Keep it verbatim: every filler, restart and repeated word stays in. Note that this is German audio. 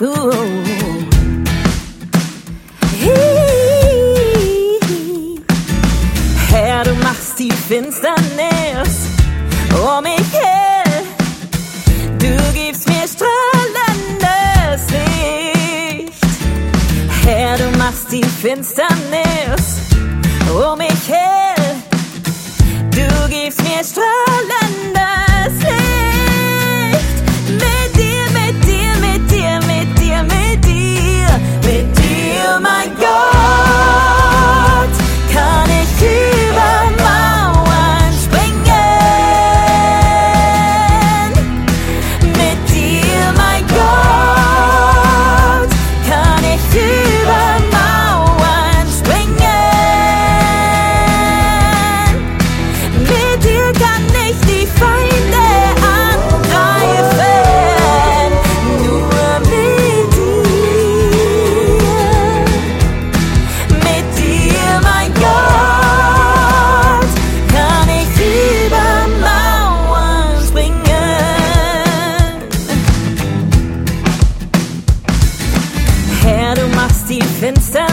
Uh. Herr, du machst die Finsternis um mich hell. Du gibst mir strahlendes Licht. Herr, du machst die Finsternis um mich hell. Du gibst mir strahlendes Licht. Mit dir, mit dir, mit dir, mit dir, mit dir, mit dir, mein Gott, kann ich über Mauern springen. Mit dir, mein Gott, kann ich über Mauern springen. Mit dir kann ich die Feinde angreifen. Nur mit dir. Mit dir, mein Gott, kann ich über Mauern springen. Herr, du machst die Finsternis